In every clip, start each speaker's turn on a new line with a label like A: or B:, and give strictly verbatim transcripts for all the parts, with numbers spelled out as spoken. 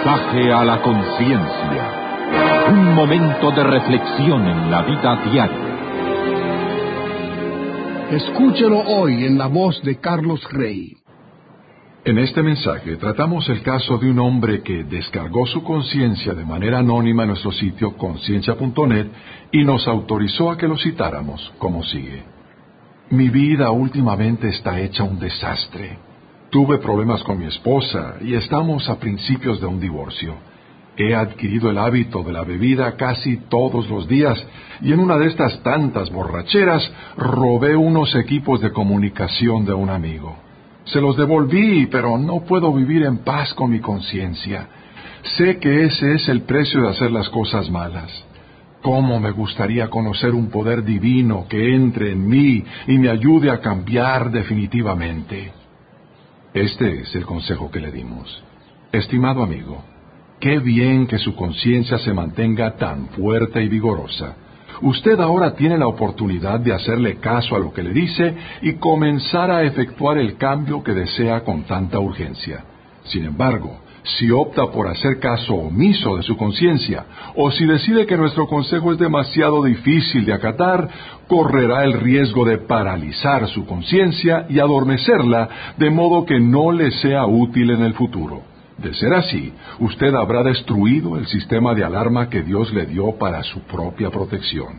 A: Mensaje a la conciencia. Un momento de reflexión en la vida diaria.
B: Escúchelo hoy en la voz de Carlos Rey.
C: En este mensaje tratamos el caso de un hombre que descargó su conciencia de manera anónima en nuestro sitio conciencia punto net y nos autorizó a que lo citáramos, como sigue. Mi vida últimamente está hecha un desastre. Tuve problemas con mi esposa y estamos a principios de un divorcio. He adquirido el hábito de la bebida casi todos los días y en una de estas tantas borracheras robé unos equipos de comunicación de un amigo. Se los devolví, pero no puedo vivir en paz con mi conciencia. Sé que ese es el precio de hacer las cosas malas. ¿Cómo me gustaría conocer un poder divino que entre en mí y me ayude a cambiar definitivamente? Este es el consejo que le dimos. Estimado amigo, qué bien que su conciencia se mantenga tan fuerte y vigorosa. Usted ahora tiene la oportunidad de hacerle caso a lo que le dice y comenzar a efectuar el cambio que desea con tanta urgencia. Sin embargo, si opta por hacer caso omiso de su conciencia, o si decide que nuestro consejo es demasiado difícil de acatar, correrá el riesgo de paralizar su conciencia y adormecerla, de modo que no le sea útil en el futuro. De ser así, usted habrá destruido el sistema de alarma que Dios le dio para su propia protección.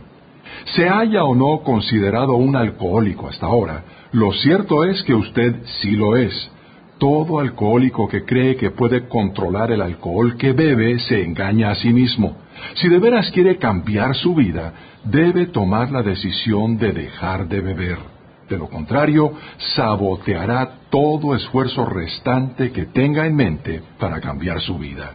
C: Se haya o no considerado un alcohólico hasta ahora, lo cierto es que usted sí lo es. Todo alcohólico que cree que puede controlar el alcohol que bebe se engaña a sí mismo. Si de veras quiere cambiar su vida, debe tomar la decisión de dejar de beber. De lo contrario, saboteará todo esfuerzo restante que tenga en mente para cambiar su vida.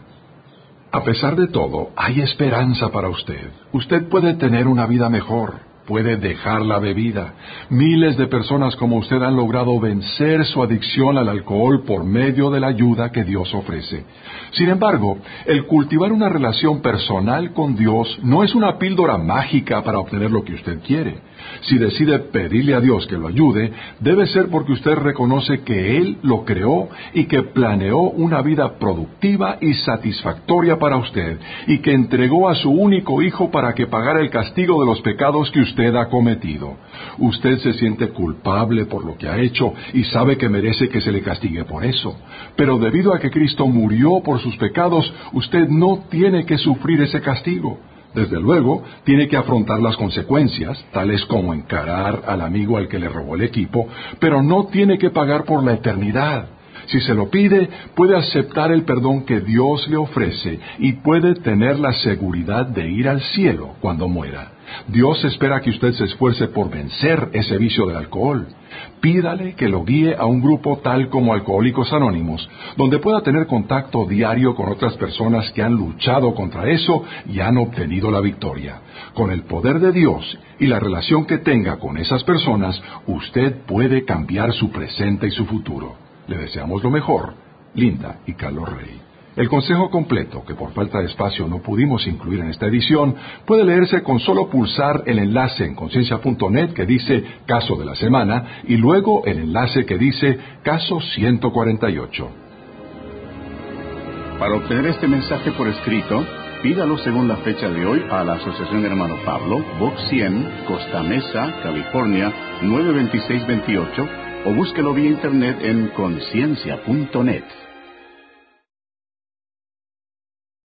C: A pesar de todo, hay esperanza para usted. Usted puede tener una vida mejor. Puede dejar la bebida. Miles de personas como usted han logrado vencer su adicción al alcohol por medio de la ayuda que Dios ofrece. Sin embargo, el cultivar una relación personal con Dios no es una píldora mágica para obtener lo que usted quiere. Si decide pedirle a Dios que lo ayude, debe ser porque usted reconoce que Él lo creó y que planeó una vida productiva y satisfactoria para usted, y que entregó a su único hijo para que pagara el castigo de los pecados que usted ha cometido. Usted se siente culpable por lo que ha hecho y sabe que merece que se le castigue por eso. Pero debido a que Cristo murió por sus pecados, usted no tiene que sufrir ese castigo. Desde luego, tiene que afrontar las consecuencias, tales como encarar al amigo al que le robó el equipo, pero no tiene que pagar por la eternidad. Si se lo pide, puede aceptar el perdón que Dios le ofrece y puede tener la seguridad de ir al cielo cuando muera. Dios espera que usted se esfuerce por vencer ese vicio del alcohol. Pídale que lo guíe a un grupo tal como Alcohólicos Anónimos, donde pueda tener contacto diario con otras personas que han luchado contra eso y han obtenido la victoria. Con el poder de Dios y la relación que tenga con esas personas, usted puede cambiar su presente y su futuro. Le deseamos lo mejor, Linda y Carlos Rey. El consejo completo, que por falta de espacio no pudimos incluir en esta edición, puede leerse con solo pulsar el enlace en conciencia punto net que dice Caso de la Semana y luego el enlace que dice Caso ciento cuarenta y ocho.
D: Para obtener este mensaje por escrito, pídalo según la fecha de hoy a la Asociación Hermano Pablo, Box cien, Costa Mesa, California, nueve dos seis dos ocho, o búsquelo vía internet en conciencia punto net.